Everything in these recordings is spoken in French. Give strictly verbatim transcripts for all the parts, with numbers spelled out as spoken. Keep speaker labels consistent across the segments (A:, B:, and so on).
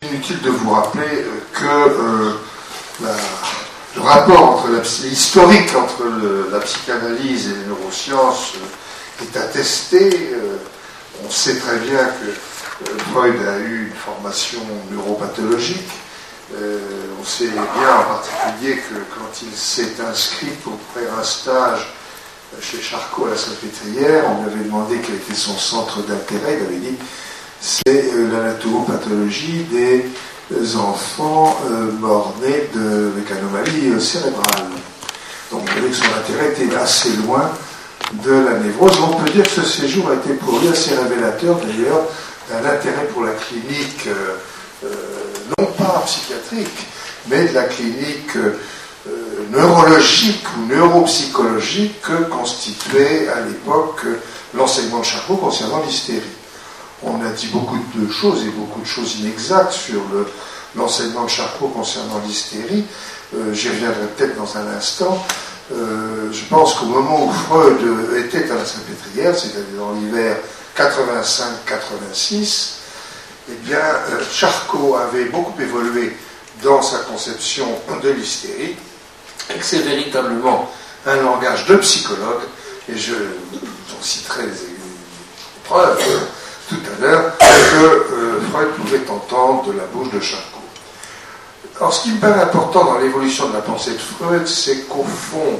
A: inutile de vous rappeler que euh, la, le rapport entre la, historique entre le, la psychanalyse et les neurosciences euh, est attesté. Euh, on sait très bien que euh, Freud a eu une formation neuropathologique. Euh, on sait bien en particulier que quand il s'est inscrit pour faire un stage chez Charcot à la Salpêtrière, on lui avait demandé quel était son centre d'intérêt. Il avait dit c'est euh, l'anatomopathologie des enfants euh, morts-nés de, avec anomalie euh, cérébrale. Donc vous voyez que son intérêt était assez loin de la névrose. On peut dire que ce séjour a été pour lui assez révélateur d'ailleurs d'un intérêt pour la clinique, euh, euh, non pas psychiatrique, mais de la clinique euh, neurologique ou neuropsychologique que constituait à l'époque l'enseignement de Charcot concernant l'hystérie. On a dit beaucoup de choses et beaucoup de choses inexactes sur le, l'enseignement de Charcot concernant l'hystérie. Euh, j'y reviendrai peut-être dans un instant. Euh, je pense qu'au moment où Freud était à la Salpêtrière, c'est-à-dire dans l'hiver quatre-vingt-cinq quatre-vingt-six, eh bien, euh, Charcot avait beaucoup évolué dans sa conception de l'hystérie, et que c'est véritablement un langage de psychologue, et je j'en citerai des preuves tout à l'heure, que euh, Freud pouvait entendre de la bouche de Charcot. Alors, ce qui me paraît important dans l'évolution de la pensée de Freud, c'est qu'au fond,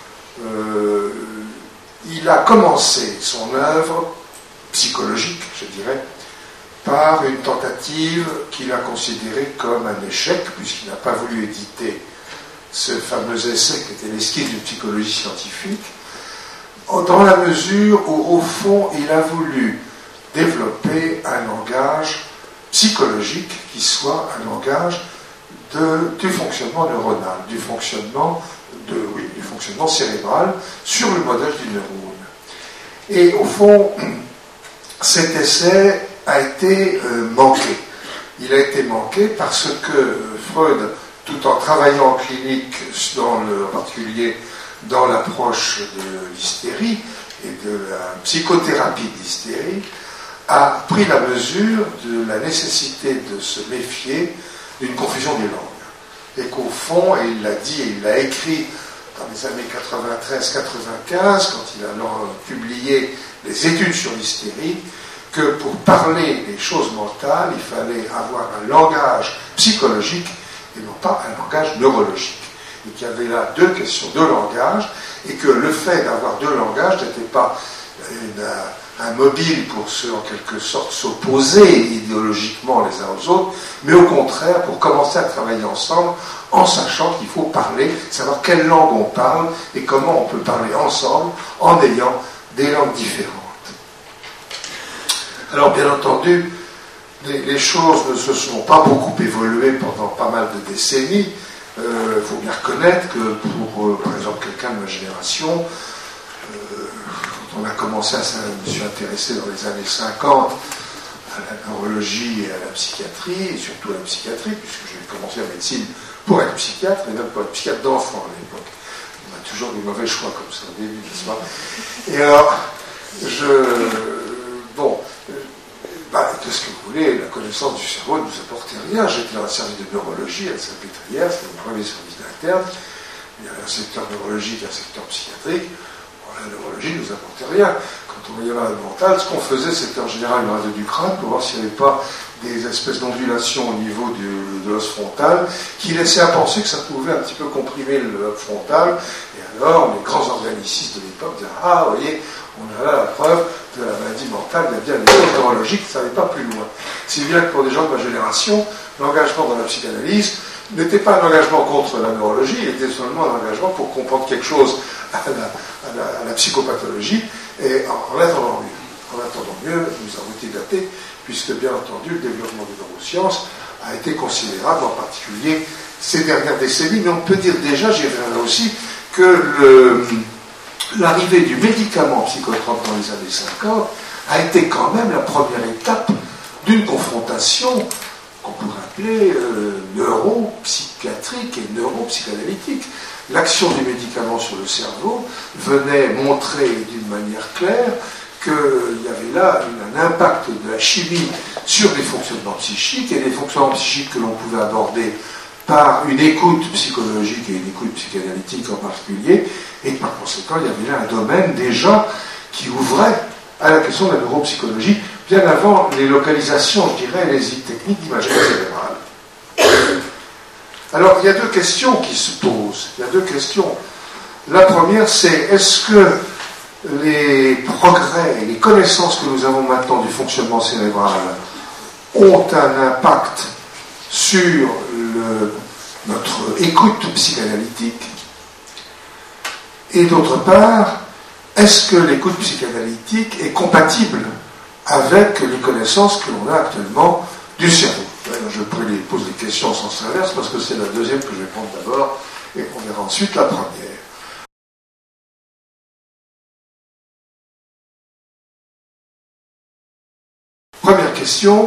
A: euh, il a commencé son œuvre psychologique, je dirais, par une tentative qu'il a considérée comme un échec, puisqu'il n'a pas voulu éditer ce fameux essai qui était l'esquisse d'une psychologie scientifique, dans la mesure où, au fond, il a voulu développer un langage psychologique qui soit un langage de, du fonctionnement neuronal, du fonctionnement, de, oui, du fonctionnement cérébral sur le modèle du neurone. Et au fond, cet essai a été euh, manqué. Il a été manqué parce que euh, Freud, tout en travaillant en clinique, dans le, en particulier dans l'approche de l'hystérie et de la psychothérapie de l'hystérie, a pris la mesure de la nécessité de se méfier d'une confusion des langues. Et qu'au fond, et il l'a dit et il l'a écrit dans les années quatre-vingt-treize quatre-vingt-quinze, quand il a publié les études sur l'hystérie, que pour parler des choses mentales, il fallait avoir un langage psychologique et non pas un langage neurologique. Et qu'il y avait là deux questions de langage, et que le fait d'avoir deux langages n'était pas une, un mobile pour se, en quelque sorte, s'opposer idéologiquement les uns aux autres, mais au contraire pour commencer à travailler ensemble en sachant qu'il faut parler, savoir quelle langue on parle et comment on peut parler ensemble en ayant des langues différentes. Alors, bien entendu, les, les choses ne se sont pas beaucoup évoluées pendant pas mal de décennies. Il euh, faut bien reconnaître que pour, euh, par exemple, quelqu'un de ma génération, euh, quand on a commencé à je me suis intéressé dans les années cinquante à la neurologie et à la psychiatrie, et surtout à la psychiatrie, puisque j'ai commencé la médecine pour être psychiatre, et même pour être psychiatre d'enfant à l'époque. On a toujours des mauvais choix comme ça au début, n'est-ce pas? Et alors, je... Bon... Bah, qu'est-ce que vous voulez, la connaissance du cerveau ne nous apportait rien. J'étais dans un service de neurologie à la Salpêtrière, c'était mon premier service d'interne. Il y avait un secteur neurologique et un secteur psychiatrique. Bon, la neurologie ne nous apportait rien. Quand on voyait malade mental, ce qu'on faisait, c'était en général une radio du crâne pour voir s'il n'y avait pas des espèces d'ondulations au niveau du, de l'os frontal qui laissaient à penser que ça pouvait un petit peu comprimer le lobe frontal. Et alors, les grands organicistes de l'époque disaient « Ah, vous voyez, on a là la preuve de la maladie mentale, il y a bien des choses neurologiques, ça n'allait pas plus loin. » Si bien que pour des gens de ma génération, l'engagement dans la psychanalyse n'était pas un engagement contre la neurologie, il était seulement un engagement pour comprendre quelque chose à la, à la, à la psychopathologie, et en, en attendant mieux. En attendant mieux, nous avons été datés, puisque bien entendu, le développement des neurosciences a été considérable, en particulier ces dernières décennies, mais on peut dire déjà, j'y reviendrai aussi, que le... l'arrivée du médicament psychotrope dans les années cinquante a été quand même la première étape d'une confrontation qu'on pourrait appeler euh, neuropsychiatrique et neuropsychanalytique. L'action du médicament sur le cerveau venait montrer d'une manière claire qu'il y avait là un impact de la chimie sur les fonctionnements psychiques, et les fonctionnements psychiques que l'on pouvait aborder par une écoute psychologique et une écoute psychanalytique en particulier, et par conséquent, il y avait là un domaine déjà qui ouvrait à la question de la neuropsychologie, bien avant les localisations, je dirais, les techniques d'imagerie cérébrale. Alors, il y a deux questions qui se posent. Il y a deux questions. La première, c'est est-ce que les progrès et les connaissances que nous avons maintenant du fonctionnement cérébral ont un impact sur le, notre écoute psychanalytique? Et d'autre part, est-ce que l'écoute psychanalytique est compatible avec les connaissances que l'on a actuellement du cerveau? Je pourrais les poser des questions en sens inverse parce que c'est la deuxième que je vais prendre d'abord et on verra ensuite la première. Première question,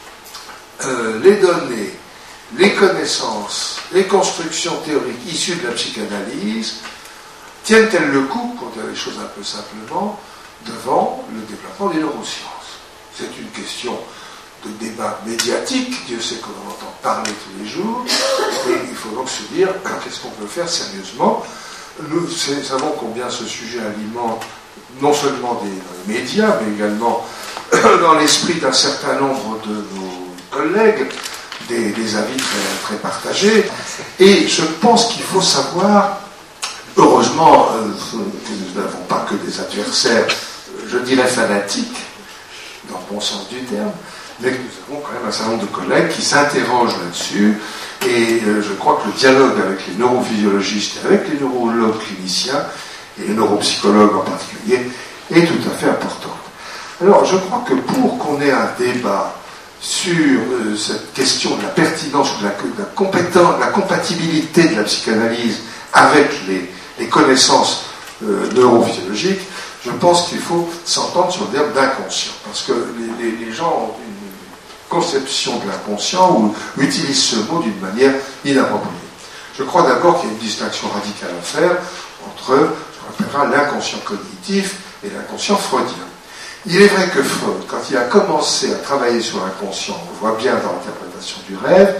A: euh, les données, les connaissances, les constructions théoriques issues de la psychanalyse tiennent-elles le coup, pour dire les choses un peu simplement, devant le développement des neurosciences? C'est une question de débat médiatique, Dieu sait qu'on en entend parler tous les jours, et il faut donc se dire, qu'est-ce qu'on peut faire sérieusement? Nous savons combien ce sujet alimente non seulement des, des médias, mais également dans l'esprit d'un certain nombre de nos collègues, des, des avis très, très partagés, et je pense qu'il faut savoir, heureusement, euh, que nous n'avons pas que des adversaires, je dirais fanatiques, dans le bon sens du terme, mais que nous avons quand même un certain nombre de collègues qui s'interrogent là-dessus, et euh, je crois que le dialogue avec les neurophysiologistes, avec les neurologues cliniciens, et les neuropsychologues en particulier, est tout à fait important. Alors, je crois que pour qu'on ait un débat sur euh, cette question de la pertinence, de la, de la compétence, de la compatibilité de la psychanalyse avec les, les connaissances euh, neurophysiologiques, je pense qu'il faut s'entendre sur le terme d'inconscient, parce que les, les, les gens ont une conception de l'inconscient ou utilisent ce mot d'une manière inappropriée. Je crois d'abord qu'il y a une distinction radicale à faire entre ce qu'on appellera l'inconscient cognitif et l'inconscient freudien. Il est vrai que Freud, quand il a commencé à travailler sur l'inconscient, on le voit bien dans l'interprétation du rêve,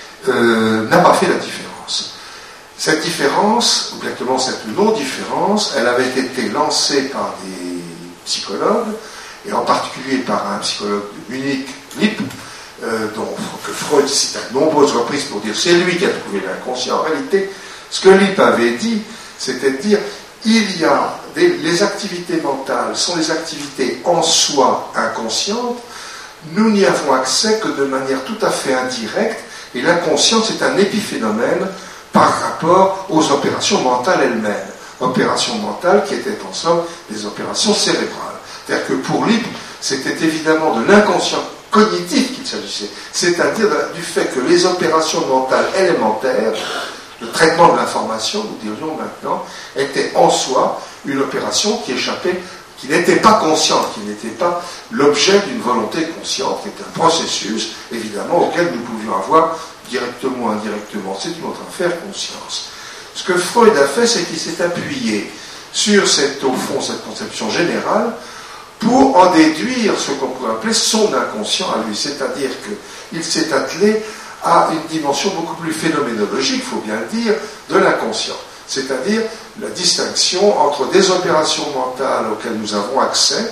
A: euh, n'a pas fait la différence. Cette différence, ou exactement cette non-différence, elle avait été lancée par des psychologues, et en particulier par un psychologue de Munich, Lipp, euh, dont que Freud cite à de nombreuses reprises pour dire c'est lui qui a trouvé l'inconscient. En réalité, ce que Lipp avait dit, c'était de dire il y a des, les activités mentales sont des activités en soi inconscientes, nous n'y avons accès que de manière tout à fait indirecte, et l'inconscience est un épiphénomène par rapport aux opérations mentales elles-mêmes. Opérations mentales qui étaient en somme des opérations cérébrales. C'est-à-dire que pour Lipp, c'était évidemment de l'inconscient cognitif qu'il s'agissait, c'est-à-dire du fait que les opérations mentales élémentaires, le traitement de l'information, nous dirions maintenant, était en soi une opération qui échappait, qui n'était pas consciente, qui n'était pas l'objet d'une volonté consciente, qui était un processus, évidemment, auquel nous pouvions avoir directement ou indirectement. C'est une autre affaire, conscience. Ce que Freud a fait, c'est qu'il s'est appuyé sur cette, au fond, cette conception générale pour en déduire ce qu'on pourrait appeler son inconscient à lui. C'est-à-dire qu'il s'est attelé à une dimension beaucoup plus phénoménologique, il faut bien le dire, de l'inconscient. C'est-à-dire la distinction entre des opérations mentales auxquelles nous avons accès,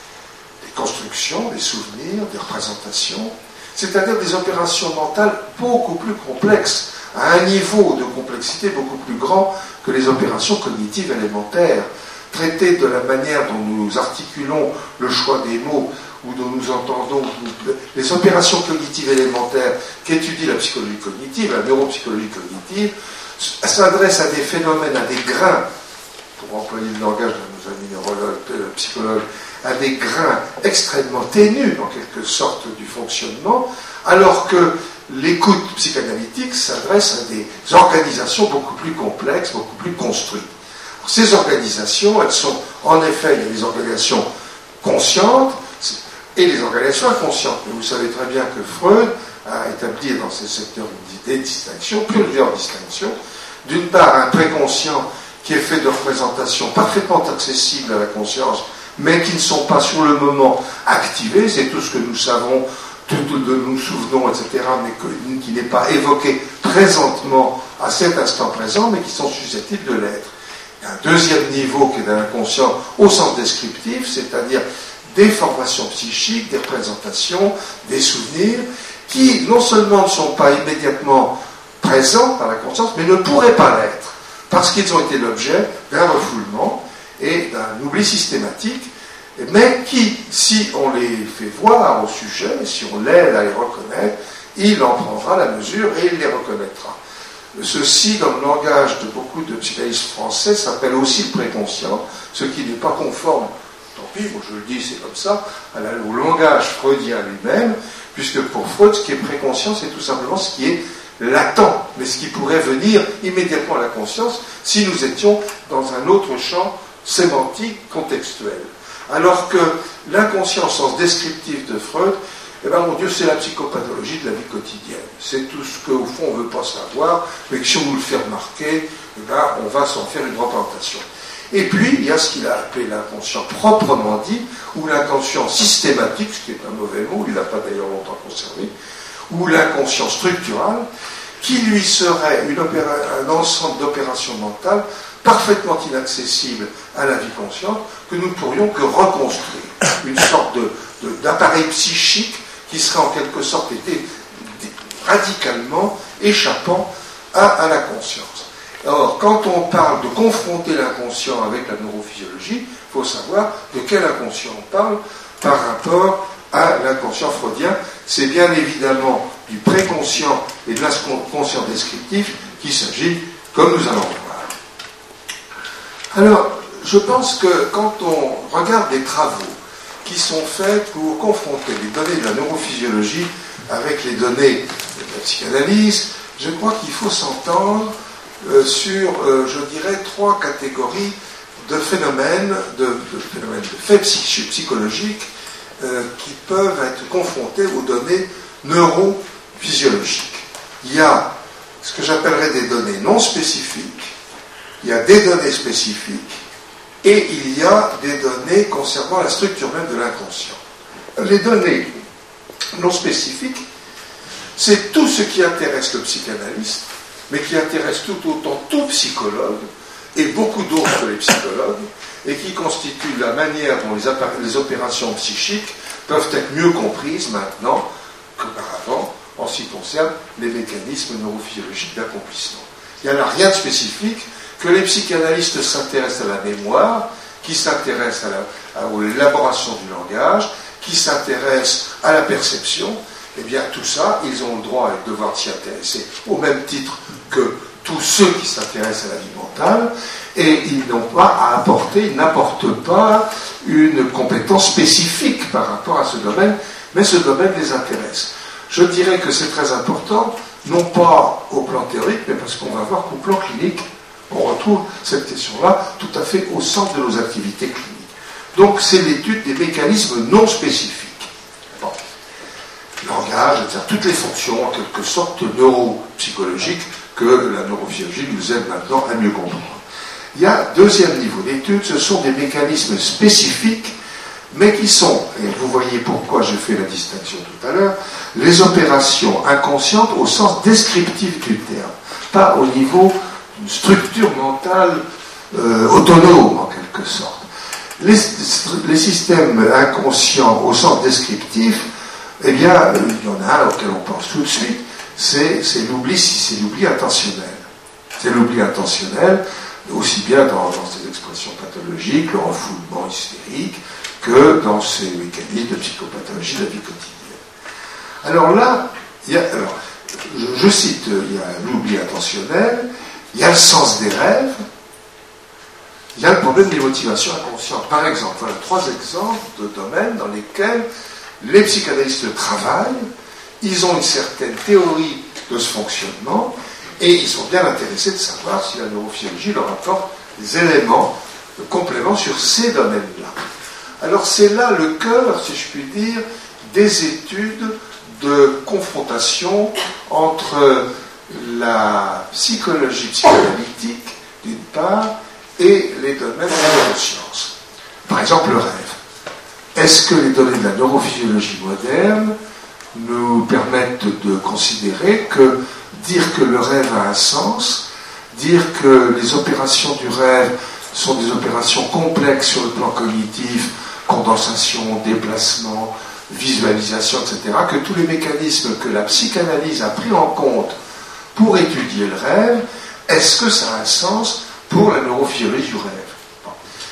A: des constructions, des souvenirs, des représentations, c'est-à-dire des opérations mentales beaucoup plus complexes, à un niveau de complexité beaucoup plus grand que les opérations cognitives élémentaires, traitées de la manière dont nous articulons le choix des mots, ou dont nous entendons les opérations cognitives élémentaires qu'étudie la psychologie cognitive, la neuropsychologie cognitive, s'adresse à des phénomènes, à des grains, pour employer le langage de nos amis neurologues, psychologues, à des grains extrêmement ténus, en quelque sorte, du fonctionnement, alors que l'écoute psychanalytique s'adresse à des organisations beaucoup plus complexes, beaucoup plus construites. Alors, ces organisations, elles sont, en effet, il y a des organisations conscientes et des organisations inconscientes. Mais vous savez très bien que Freud a établi dans ces secteurs des distinctions, plusieurs distinctions. D'une part, un préconscient qui est fait de représentations parfaitement accessibles à la conscience, mais qui ne sont pas sur le moment activés, c'est tout ce que nous savons, tout ce que nous souvenons, et cetera, mais que, qui n'est pas évoqué présentement à cet instant présent, mais qui sont susceptibles de l'être. Il y a un deuxième niveau qui est de l'inconscient au sens descriptif, c'est-à-dire des formations psychiques, des représentations, des souvenirs, qui non seulement ne sont pas immédiatement présents par la conscience, mais ne pourraient pas l'être, parce qu'ils ont été l'objet d'un refoulement et d'un oubli systématique, mais qui, si on les fait voir au sujet, si on l'aide à les reconnaître, il en prendra la mesure et il les reconnaîtra. Ceci, dans le langage de beaucoup de psychanalystes français, s'appelle aussi le préconscient, ce qui n'est pas conforme, tant pis, moi je le dis, c'est comme ça, au langage freudien lui-même, puisque pour Freud, ce qui est préconscient, c'est tout simplement ce qui est latent, mais ce qui pourrait venir immédiatement à la conscience si nous étions dans un autre champ sémantique contextuel. Alors que l'inconscient au sens descriptif de Freud, eh bien mon Dieu, c'est la psychopathologie de la vie quotidienne. C'est tout ce qu'au fond on ne veut pas savoir, mais que si on nous le fait remarquer, eh bien, on va s'en faire une représentation. Et puis, il y a ce qu'il a appelé l'inconscient proprement dit, ou l'inconscient systématique, ce qui est un mauvais mot, il n'a pas d'ailleurs longtemps conservé, ou l'inconscient structural, qui lui serait une opéra- un ensemble d'opérations mentales parfaitement inaccessibles à la vie consciente, que nous ne pourrions que reconstruire. Une sorte de, de, d'appareil psychique qui serait en quelque sorte été radicalement échappant à, à la conscience. Or, quand on parle de confronter l'inconscient avec la neurophysiologie, il faut savoir de quel inconscient on parle par rapport à l'inconscient freudien. C'est bien évidemment du préconscient et de l'inconscient descriptif qu'il s'agit, comme nous allons voir. Alors, je pense que quand on regarde des travaux qui sont faits pour confronter les données de la neurophysiologie avec les données de la psychanalyse, je crois qu'il faut s'entendre euh, sur, euh, je dirais, trois catégories de phénomènes, de, de phénomènes de faits psychologiques euh, qui peuvent être confrontés aux données neurophysiologiques. Il y a ce que j'appellerais des données non spécifiques, il y a des données spécifiques, et il y a des données concernant la structure même de l'inconscient. Les données non spécifiques, c'est tout ce qui intéresse le psychanalyste, mais qui intéresse tout autant tout psychologue, et beaucoup d'autres que les psychologues, et qui constitue la manière dont les, les opérations psychiques peuvent être mieux comprises maintenant qu'auparavant, en ce qui concerne les mécanismes neurophysiologiques d'accomplissement. Il n'y en a rien de spécifique, que les psychanalystes s'intéressent à la mémoire, qui s'intéressent à la, à l'élaboration du langage, qui s'intéressent à la perception. Eh bien, tout ça, ils ont le droit et le devoir de s'y intéresser, au même titre que tous ceux qui s'intéressent à la vie mentale, et ils n'ont pas à apporter, ils n'apportent pas une compétence spécifique par rapport à ce domaine, mais ce domaine les intéresse. Je dirais que c'est très important, non pas au plan théorique, mais parce qu'on va voir qu'au plan clinique, on retrouve cette question-là tout à fait au centre de nos activités cliniques. Donc, c'est l'étude des mécanismes non spécifiques. Bon. Langage, c'est-à-dire toutes les fonctions, en quelque sorte, neuropsychologiques que la neurophysiologie nous aide maintenant à mieux comprendre. Il y a deuxième niveau d'étude, ce sont des mécanismes spécifiques, mais qui sont, et vous voyez pourquoi j'ai fait la distinction tout à l'heure, les opérations inconscientes au sens descriptif du terme, pas au niveau d'une structure mentale euh, autonome en quelque sorte. Les, les systèmes inconscients au sens descriptif, eh bien, il y en a un auquel on pense tout de suite, c'est, c'est l'oubli, c'est l'oubli intentionnel. C'est l'oubli intentionnel, aussi bien dans, dans ces expressions pathologiques, le refoulement hystérique, que dans ces mécanismes de psychopathologie de la vie quotidienne. Alors là, il y a, alors, je, je cite, il y a l'oubli intentionnel, il y a le sens des rêves, il y a le problème des motivations inconscientes. Par exemple, voilà trois exemples de domaines dans lesquels les psychanalystes travaillent, ils ont une certaine théorie de ce fonctionnement, et ils sont bien intéressés de savoir si la neurophysiologie leur apporte des éléments de complément sur ces domaines-là. Alors c'est là le cœur, si je puis dire, des études de confrontation entre la psychologie psychanalytique, d'une part, et les domaines des neurosciences. Par exemple, le rêve. est-ce que les données de la neurophysiologie moderne nous permettent de considérer que dire que le rêve a un sens, dire que les opérations du rêve sont des opérations complexes sur le plan cognitif, condensation, déplacement, visualisation, et cetera, que tous les mécanismes que la psychanalyse a pris en compte pour étudier le rêve, est-ce que ça a un sens pour la neurophysiologie du rêve? Bon.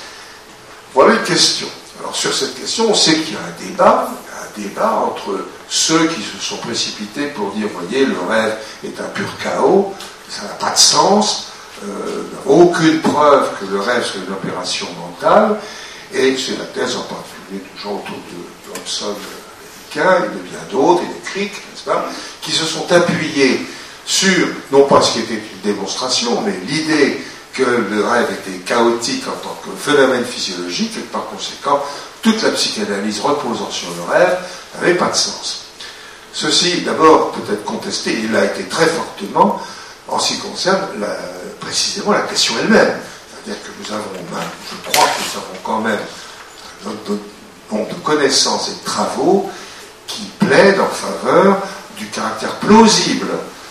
A: Voilà une question. Alors sur cette question, on sait qu'il y a un débat, un débat entre ceux qui se sont précipités pour dire, voyez, le rêve est un pur chaos, ça n'a pas de sens, euh, aucune preuve que le rêve soit une opération mentale, et c'est la thèse en particulier des gens autour de, de Hobson américain et de bien d'autres, et des Crick, n'est-ce pas, qui se sont appuyés sur, non pas ce qui était une démonstration, mais l'idée que le rêve était chaotique en tant que phénomène physiologique, et par conséquent, toute la psychanalyse reposant sur le rêve n'avait pas de sens. Ceci, d'abord, peut être contesté, il a été très fortement, en ce qui concerne la, précisément la question elle-même. C'est-à-dire que nous avons, je crois que nous avons quand même un nombre de connaissances et de travaux qui plaident en faveur du caractère plausible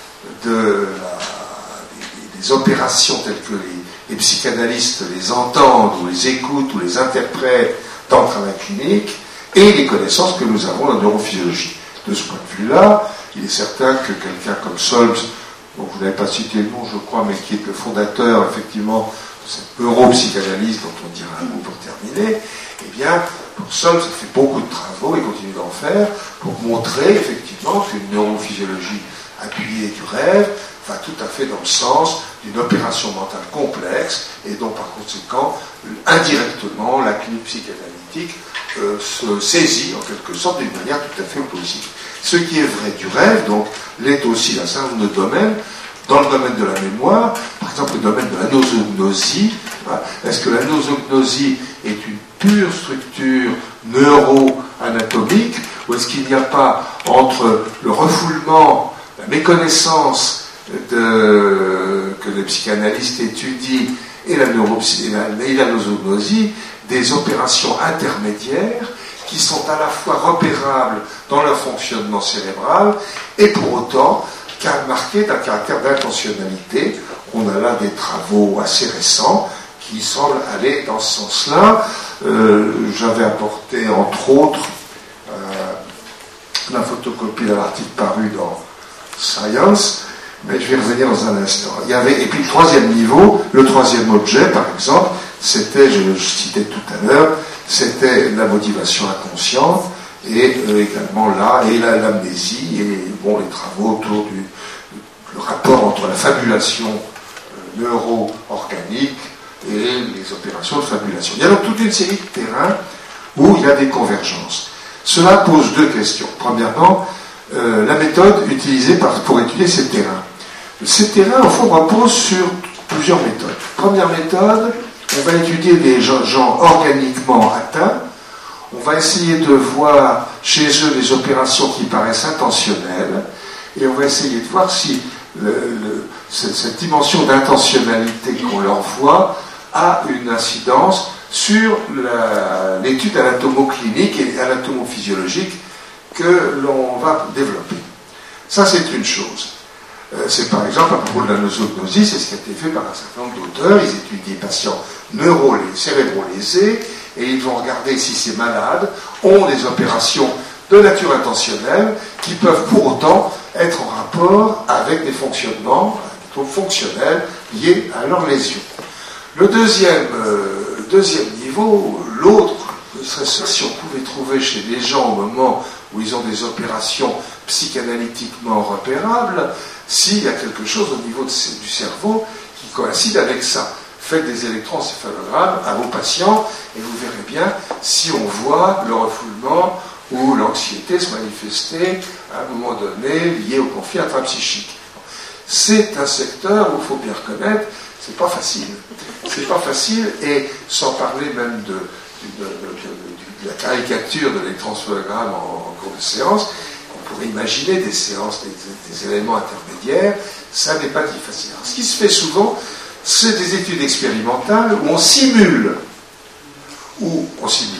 A: de la, des, des opérations telles que les, les psychanalystes les entendent, ou les écoutent, ou les interprètent dans le travail clinique, et les connaissances que nous avons en neurophysiologie. De ce point de vue-là, il est certain que quelqu'un comme Solms, dont vous n'avez pas cité le nom, je crois, mais qui est le fondateur, effectivement, de cette neuropsychanalyse dont on dira un mot pour terminer, eh bien, pour Solms, ça fait beaucoup de travaux, et continue d'en faire, pour montrer, effectivement, qu'une neurophysiologie appuyée du rêve va tout à fait dans le sens d'une opération mentale complexe, et dont, par conséquent, indirectement, la clinique psychanalytique euh, se saisit, en quelque sorte, d'une manière tout à fait plausible. Ce qui est vrai du rêve, donc, l'est aussi dans un certain nombre de domaines, dans le domaine de la mémoire, par exemple le domaine de la nosognosie. Est-ce que la nosognosie est une pure structure neuro-anatomique, ou est-ce qu'il n'y a pas entre le refoulement, la méconnaissance de, que les psychanalystes étudient et la, neuropsy, et la, et la nosognosie des opérations intermédiaires qui sont à la fois repérables dans leur fonctionnement cérébral et pour autant marquées d'un caractère d'intentionnalité. On a là des travaux assez récents qui semblent aller dans ce sens-là. Euh, j'avais apporté entre autres euh, la photocopie d'un article paru dans Science, mais je vais revenir dans un instant. Il y avait, et puis le troisième niveau, le troisième objet par exemple, c'était, je, je citais tout à l'heure, c'était la motivation inconsciente, et euh, également là, et la, l'amnésie, et bon, les travaux autour du le rapport entre la fabulation euh, neuro-organique et les opérations de fabulation. Il y a donc toute une série de terrains où il y a des convergences. Cela pose deux questions. Premièrement, euh, la méthode utilisée par, pour étudier ces terrains. Ces terrains, au fond, reposent sur plusieurs méthodes. Première méthode, on va étudier des gens, gens organiquement atteints. On va essayer de voir chez eux des opérations qui paraissent intentionnelles, et on va essayer de voir si le, le, cette, cette dimension d'intentionnalité qu'on leur voit a une incidence sur la, l'étude anatomoclinique et anatomophysiologique que l'on va développer. Ça, c'est une chose. Euh, c'est par exemple, à propos de la nosognosie, c'est ce qui a été fait par un certain nombre d'auteurs. Ils étudient des patients neuro- cérébro-lésés, et ils vont regarder si ces malades ont des opérations de nature intentionnelle qui peuvent pour autant être en rapport avec des fonctionnements, des troubles fonctionnels liés à leur lésion. Le deuxième, euh, deuxième niveau, l'autre, serait si on pouvait trouver chez les gens au moment où ils ont des opérations psychanalytiquement repérables, s'il y a quelque chose au niveau de, du cerveau qui coïncide avec ça. Faites des électroencéphalogrammes à vos patients et vous verrez bien si on voit le refoulement ou l'anxiété se manifester à un moment donné lié au conflit intrapsychique. C'est un secteur où il faut bien reconnaître, c'est pas facile. C'est pas facile, et sans parler même de, de, de, de, de la caricature de l'électroencéphalogramme en, en cours de séance, on pourrait imaginer des séances, des, des éléments intermédiaires, ça n'est pas si facile. Alors, ce qui se fait souvent, c'est des études expérimentales où on simule, où on simule,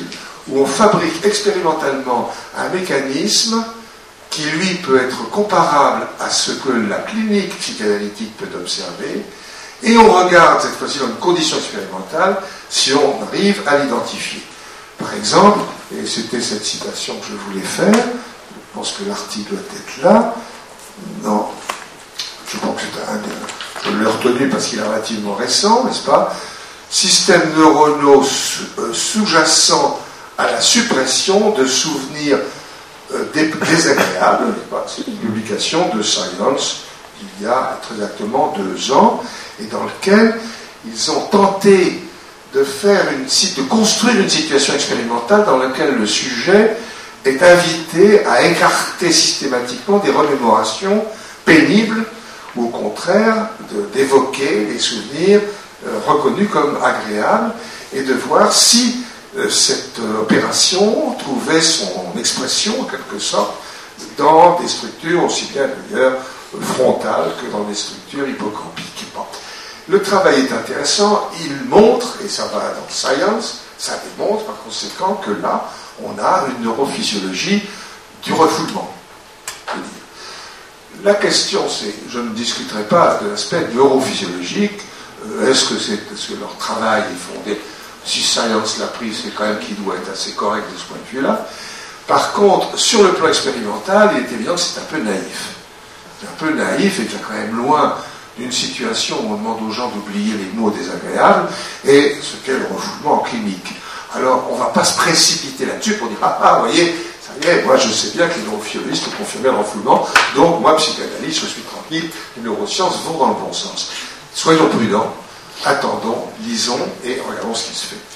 A: où on fabrique expérimentalement un mécanisme qui, lui, peut être comparable à ce que la clinique psychanalytique peut observer, et on regarde, cette fois-ci dans une condition expérimentale, si on arrive à l'identifier. Par exemple, et c'était cette citation que je voulais faire, je pense que l'article doit être là, non, je pense que c'est un, je l'ai retenu parce qu'il est relativement récent, n'est-ce pas? Systèmes neuronaux sous-jacents à la suppression de souvenirs désagréables, c'est une publication de Science il y a très exactement deux ans, et dans lequel ils ont tenté de faire une, de construire une situation expérimentale dans laquelle le sujet est invité à écarter systématiquement des remémorations pénibles, ou au contraire de, d'évoquer des souvenirs euh, reconnus comme agréables, et de voir si euh, cette euh, opération trouvait son expression, en quelque sorte, dans des structures aussi bien d'ailleurs frontales que dans des structures hippocampiques. Bon. Le travail est intéressant, il montre, et ça va dans Science, ça démontre par conséquent que là, on a une neurophysiologie du refoulement. La question, c'est, je ne discuterai pas de l'aspect neurophysiologique, euh, est-ce que, c'est, est-ce que leur travail est fondé, si Science l'a pris, c'est quand même qu'il doit être assez correct de ce point de vue-là. Par contre, sur le plan expérimental, il est évident que c'est un peu naïf. C'est un peu naïf et qu'il y a quand même loin d'une situation où on demande aux gens d'oublier les mots désagréables et ce qu'est le refoulement en clinique. Alors, on ne va pas se précipiter là-dessus pour dire « Ah, ah, vous voyez, ça y est, moi je sais bien que les neurophysiologistes ont confirmé le refoulement, donc moi, psychanalyste, je suis tranquille, les neurosciences vont dans le bon sens. » Soyons prudents, attendons, lisons et regardons ce qui se fait.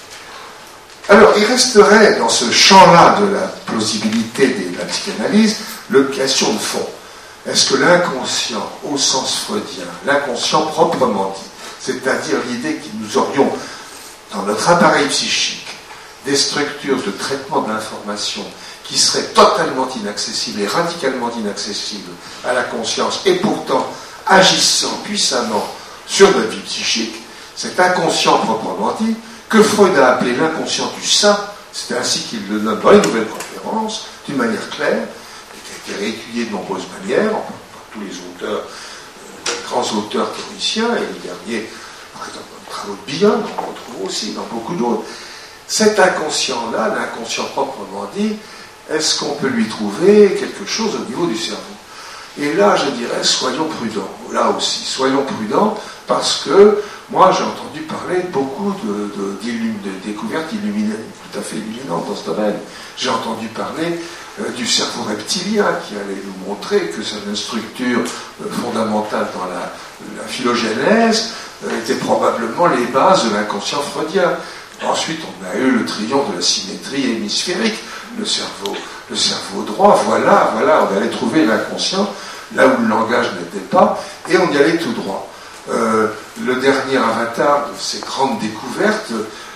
A: Alors, il resterait dans ce champ-là de la plausibilité de la psychanalyse la question de fond. Est-ce que l'inconscient, au sens freudien, l'inconscient proprement dit, c'est-à-dire l'idée que nous aurions dans notre appareil psychique des structures de traitement de l'information qui seraient totalement inaccessibles et radicalement inaccessibles à la conscience et pourtant agissant puissamment sur notre vie psychique, cet inconscient proprement dit, que Freud a appelé l'inconscient du ça, c'est ainsi qu'il le nomme dans les nouvelles conférences, d'une manière claire, et qui a été réétudié de nombreuses manières, par tous les auteurs, euh, les grands auteurs théoriciens, et les derniers, par exemple, dans les travaux de Bion, on retrouve aussi dans beaucoup d'autres. Cet inconscient-là, l'inconscient proprement dit, est-ce qu'on peut lui trouver quelque chose au niveau du cerveau? Et là, je dirais, soyons prudents. Là aussi, soyons prudents, parce que moi, j'ai entendu parler beaucoup de, de, de découvertes illuminantes, tout à fait illuminantes dans ce domaine. J'ai entendu parler euh, du cerveau reptilien qui allait nous montrer que cette structure euh, fondamentale dans la, la phylogénèse euh, était probablement les bases de l'inconscient freudien. Ensuite, on a eu le triomphe de la symétrie hémisphérique, le cerveau, le cerveau droit, voilà, voilà, on allait trouver l'inconscient là où le langage n'était pas, et on y allait tout droit. Euh, le dernier avatar de ces grandes découvertes,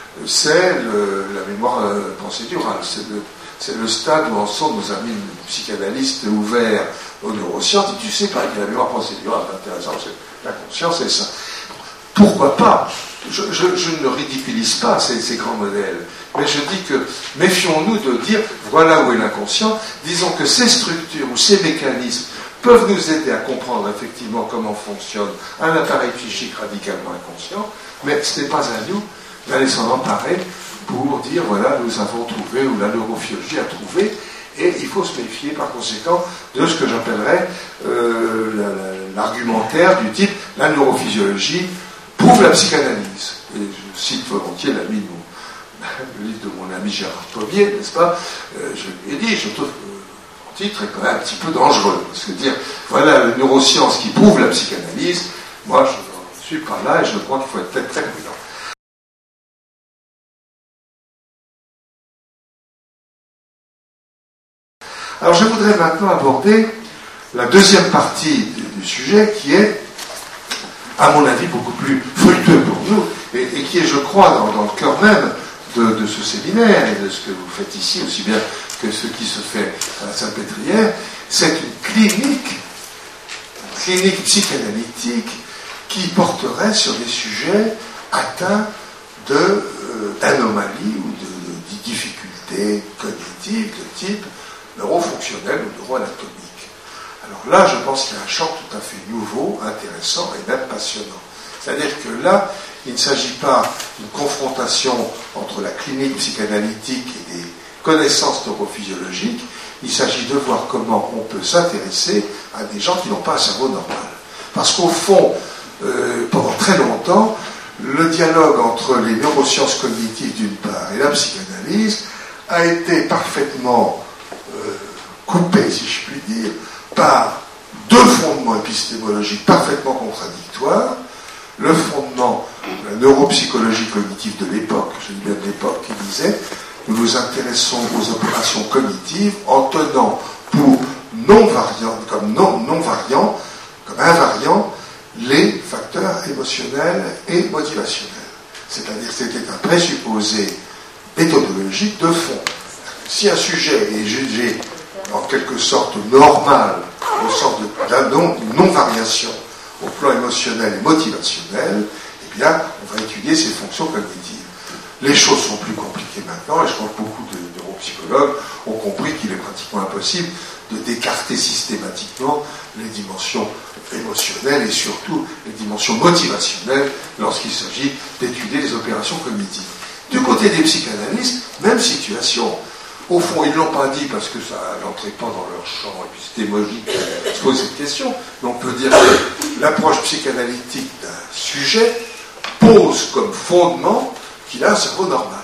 A: c'est le, la mémoire euh, procédurale. C'est le, c'est le stade où en sont nos amis psychanalystes ouverts aux neurosciences. Et tu sais, pareil, que la mémoire procédurale est intéressante, c'est la conscience, c'est ça. Pourquoi pas? je, je, je ne ridiculise pas ces, ces grands modèles, mais je dis que méfions-nous de dire voilà où est l'inconscient. Disons que ces structures ou ces mécanismes peuvent nous aider à comprendre effectivement comment fonctionne un appareil psychique radicalement inconscient, mais ce n'est pas à nous d'aller s'en emparer pour dire voilà, nous avons trouvé, ou la neurophysiologie a trouvé, et il faut se méfier par conséquent de ce que j'appellerais euh, la, la, l'argumentaire du type la neurophysiologie prouve la psychanalyse. Et je cite volontiers l'ami de mon, le livre de mon ami Gérard Pommier, n'est-ce pas? euh, Je lui ai dit, je trouve que le titre est quand même un petit peu dangereux, parce que dire voilà la neuroscience qui prouve la psychanalyse, moi je ne suis pas là et je crois qu'il faut être très très prudent. Alors je voudrais maintenant aborder la deuxième partie du, du sujet qui est, à mon avis, beaucoup plus fructueux pour nous et, et qui est, je crois, dans, dans le cœur même de, de ce séminaire et de ce que vous faites ici, aussi bien que ce qui se fait à la Salpêtrière. C'est une clinique, une clinique psychanalytique qui porterait sur des sujets atteints de, euh, d'anomalies ou de, de difficultés capacités cognitives de type neurofonctionnel ou neuroanatomique. Alors là, je pense qu'il y a un champ tout à fait nouveau, intéressant et même passionnant. C'est-à-dire que là, il ne s'agit pas d'une confrontation entre la clinique psychanalytique et des connaissances neurophysiologiques, il s'agit de voir comment on peut s'intéresser à des gens qui n'ont pas un cerveau normal. Parce qu'au fond, euh, pendant très longtemps, le dialogue entre les neurosciences cognitives d'une part et la psychanalyse a été parfaitement euh, coupé, si je puis dire, par deux fondements épistémologiques parfaitement contradictoires. Le fondement de la neuropsychologie cognitive de l'époque, je dis bien de l'époque, qui disait nous nous intéressons aux opérations cognitives en tenant pour non variants, comme non, non variants, comme invariants, les facteurs émotionnels et motivationnels. C'est-à-dire que c'était un présupposé méthodologique de fond. Si un sujet est jugé en quelque sorte normal, au sens de la non-variation au plan émotionnel et motivationnel, eh bien, on va étudier ses fonctions cognitives. Les choses sont plus compliquées maintenant, et je crois que beaucoup de neuropsychologues ont compris qu'il est pratiquement impossible de d'écarter systématiquement les dimensions émotionnelles et surtout les dimensions motivationnelles lorsqu'il s'agit d'étudier les opérations cognitives. Du côté des psychanalystes, même situation. Au fond, ils ne l'ont pas dit parce que ça n'entrait pas dans leur champ épistémologique de se poser cette question, mais on peut dire que l'approche psychanalytique d'un sujet pose comme fondement qu'il a un cerveau normal.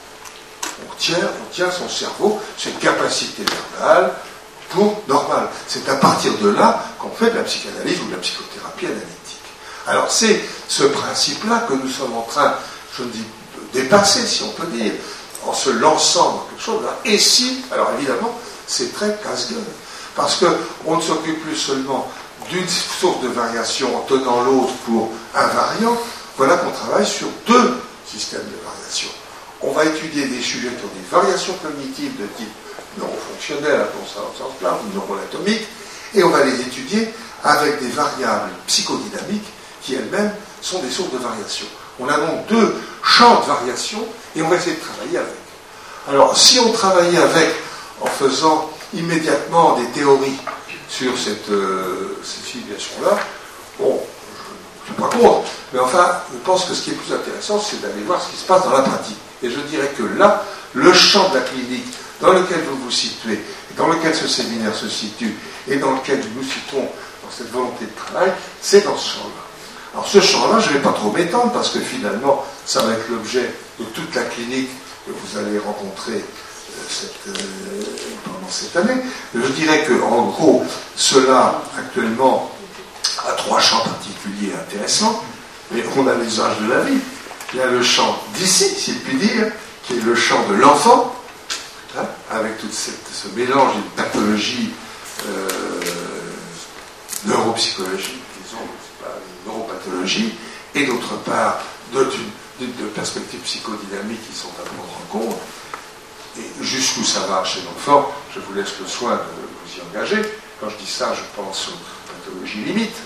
A: On tient, on tient son cerveau, ses capacités verbales, pour normal. C'est à partir de là qu'on fait de la psychanalyse ou de la psychothérapie analytique. Alors c'est ce principe-là que nous sommes en train, je ne dis, de dépasser, si on peut dire, en se lançant dans quelque chose là. Et si, alors évidemment, c'est très casse-gueule. Parce qu'on ne s'occupe plus seulement d'une source de variation en tenant l'autre pour invariant, voilà qu'on travaille sur deux systèmes de variation. On va étudier des sujets qui ont des variations cognitives de type neurofonctionnel, appelons ça au sens large, ou neuroanatomique, et on va les étudier avec des variables psychodynamiques qui elles-mêmes sont des sources de variation. On a donc deux champs de variation et on va essayer de travailler avec. Alors, si on travaillait avec en faisant immédiatement des théories sur cette, euh, cette filiation-là, bon, je ne suis pas contre, mais enfin, je pense que ce qui est plus intéressant, c'est d'aller voir ce qui se passe dans la pratique. Et je dirais que là, le champ de la clinique dans lequel vous vous situez, dans lequel ce séminaire se situe, et dans lequel nous nous situons dans cette volonté de travail, c'est dans ce champ-là. Alors ce champ-là, je ne vais pas trop m'étendre, parce que finalement, ça va être l'objet de toute la clinique que vous allez rencontrer euh, cette, euh, pendant cette année. Je dirais qu'en gros, cela, actuellement, a trois champs particuliers intéressants, mais on a les âges de la vie. Il y a le champ d'ici, si je puis dire, qui est le champ de l'enfant, hein, avec tout cette, ce mélange de pathologies euh, neuropsychologiques, disons, c'est pas une neuropathologie, et d'autre part, de, de, de perspectives psychodynamiques qui sont à prendre en compte. Et jusqu'où ça va chez l'enfant, je vous laisse le soin de vous y engager. Quand je dis ça, je pense aux pathologies limites.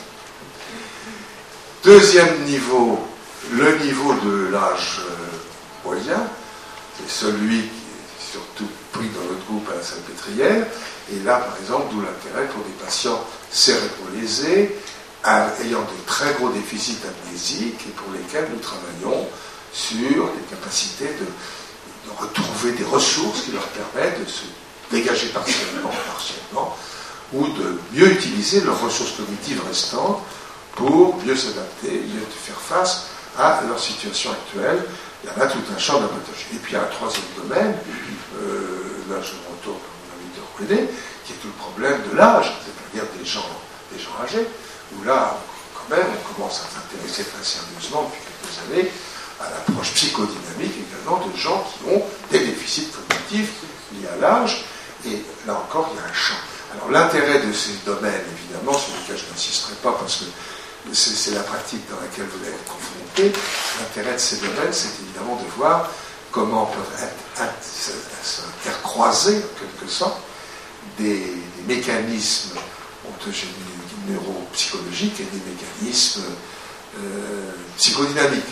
A: Deuxième niveau, le niveau de l'âge euh, moyen, c'est celui qui est surtout pris dans notre groupe à la Salpêtrière. Et là, par exemple, d'où l'intérêt pour des patients cérébrolésés, ayant de très gros déficits amnésiques et pour lesquels nous travaillons sur les capacités de, de retrouver des ressources qui leur permettent de se dégager partiellement, partiellement, ou de mieux utiliser leurs ressources cognitives restantes pour mieux s'adapter, mieux faire face à leur situation actuelle. Il y en a tout un champ de pathologie. Et puis il y a un troisième domaine, euh, là je me retourne à mon ami de René, qui est tout le problème de l'âge, c'est-à-dire des gens, des gens âgés, où là, quand même, on commence à s'intéresser très sérieusement depuis quelques années à l'approche psychodynamique également de gens qui ont des déficits cognitifs liés à l'âge, et là encore, il y a un champ. Alors l'intérêt de ces domaines, évidemment, sur lesquels je n'insisterai pas parce que c'est, c'est la pratique dans laquelle vous allez être confrontés, l'intérêt de ces domaines, c'est évidemment de voir comment peuvent être s'intercroiser, en quelque sorte, des, des mécanismes ontogéniques, neuropsychologiques et des mécanismes euh, psychodynamiques.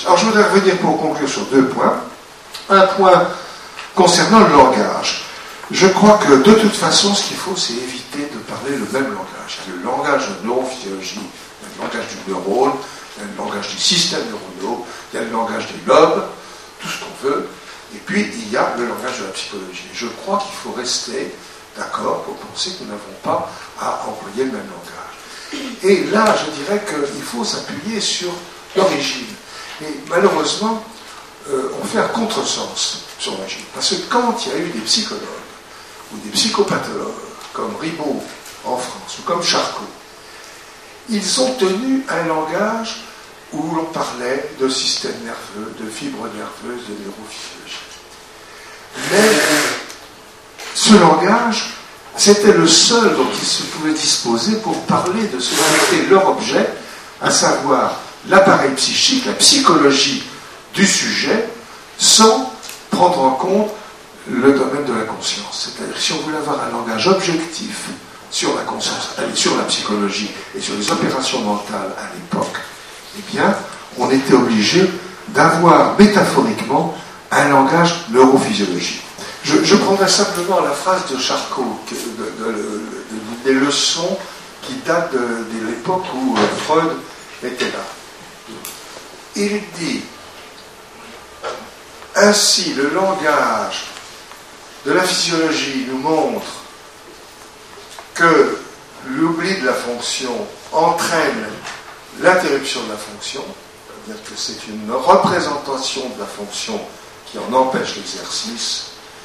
A: Alors je voudrais revenir pour conclure sur deux points. Un point concernant le langage. Je crois que de toute façon, ce qu'il faut, c'est éviter de parler le même langage. Il y a le langage de neurophysiologie, il y a le langage du neurone, il y a le langage du système neuronaux, il y a le langage des lobes, tout ce qu'on veut, et puis il y a le langage de la psychologie. Je crois qu'il faut rester d'accord pour penser que nous n'avons pas à employer le même langage. Et là, je dirais qu'il faut s'appuyer sur l'origine. Et malheureusement, euh, on fait un contresens sur l'origine. Parce que quand il y a eu des psychologues, ou des psychopathologues, comme Ribot en France, ou comme Charcot, ils ont tenu un langage où l'on parlait de système nerveux, de fibres nerveuses, de neurophysiologie. Mais ce langage, c'était le seul dont ils se pouvaient disposer pour parler de ce qui était leur objet, à savoir l'appareil psychique, la psychologie du sujet, sans prendre en compte le domaine de la conscience. C'est-à-dire, si on voulait avoir un langage objectif sur la conscience, sur la psychologie et sur les opérations mentales à l'époque, eh bien, on était obligé d'avoir métaphoriquement un langage neurophysiologique. Je, je prendrai simplement la phrase de Charcot, de, de, de, de, des leçons qui datent de, de l'époque où Freud était là. Il dit: ainsi, le langage de la physiologie nous montre que l'oubli de la fonction entraîne l'interruption de la fonction, c'est-à-dire que c'est une représentation de la fonction qui en empêche l'exercice.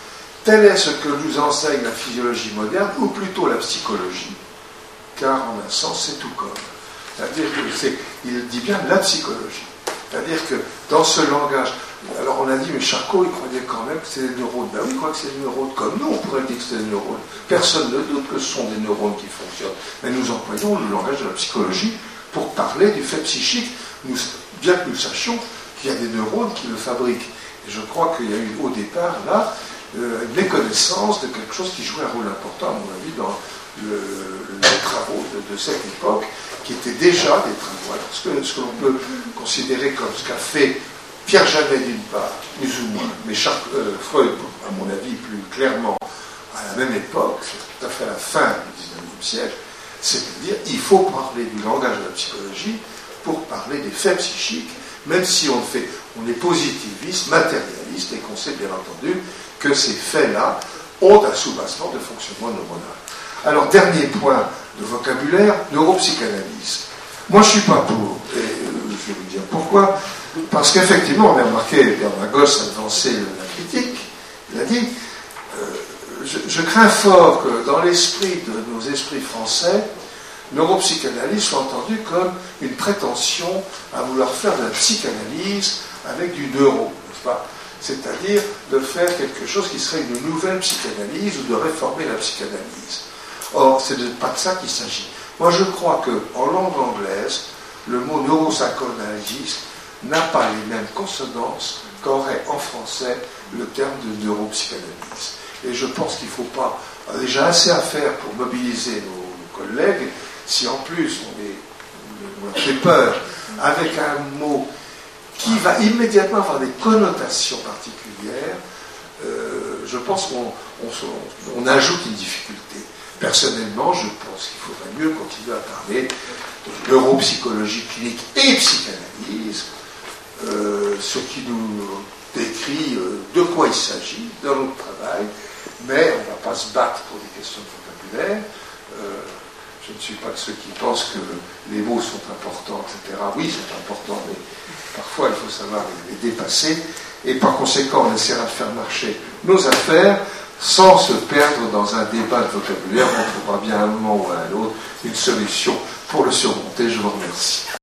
A: Tel est ce que nous enseigne la physiologie moderne, ou plutôt la psychologie, car en un sens c'est tout comme. C'est-à-dire qu'il dit bien la psychologie. C'est-à-dire que dans ce langage, alors on a dit, mais Charcot, il croyait quand même que c'était des neurones. Ben oui, il croit que c'est des neurones. Comme nous, on pourrait dire que c'est des neurones. Personne ne doute que ce sont des neurones qui fonctionnent. Mais nous employons le langage de la psychologie pour parler du fait psychique, nous, bien que nous sachions qu'il y a des neurones qui le fabriquent. Et je crois qu'il y a eu au départ, là, euh, une méconnaissance de quelque chose qui jouait un rôle important, à mon avis, dans le, les travaux de, de cette époque, qui étaient déjà des travaux. Alors, ce que, ce que l'on peut considérer comme ce qu'a fait Pierre Janet d'une part, plus ou moins, mais Charles, euh, Freud, à mon avis, plus clairement, à la même époque, c'est tout à fait à la fin du dix-neuvième siècle, c'est-à-dire il faut parler du langage de la psychologie pour parler des faits psychiques, même si on fait, on est positiviste, matérialiste, et qu'on sait bien entendu que ces faits-là ont un soubassement de fonctionnement neuronal. Alors, dernier point de vocabulaire, neuropsychanalyse. Moi, je ne suis pas pour, et je vais vous dire pourquoi. Parce qu'effectivement, on a remarqué, Bernard Goss a lancé la critique, il a dit, euh, je, je crains fort que dans l'esprit de nos esprits français, neuropsychanalyse soit entendue comme une prétention à vouloir faire de la psychanalyse avec du neuro, n'est-ce pas ? C'est-à-dire de faire quelque chose qui serait une nouvelle psychanalyse ou de réformer la psychanalyse. Or, ce n'est pas de ça qu'il s'agit. Moi, je crois qu'en langue anglaise, le mot neuropsychanalyse n'a pas les mêmes consonances qu'aurait en français le terme de neuropsychanalyse. Et je pense qu'il ne faut pas, on a déjà assez à faire pour mobiliser nos, nos collègues, si en plus on, est, on leur fait peur avec un mot qui va immédiatement avoir des connotations particulières, euh, je pense qu'on on, on ajoute une difficulté. Personnellement, je pense qu'il faudrait mieux continuer à parler de neuropsychologie clinique et psychanalyse, euh, ce qui nous décrit euh, de quoi il s'agit dans notre travail, mais on ne va pas se battre pour des questions de vocabulaire. Euh, je ne suis pas de ceux qui pensent que les mots sont importants, et cetera. Oui, c'est important, mais parfois il faut savoir les dépasser, et par conséquent, on essaiera de faire marcher nos affaires sans se perdre dans un débat de vocabulaire. On trouvera bien à un moment ou à un autre une solution pour le surmonter. Je vous remercie.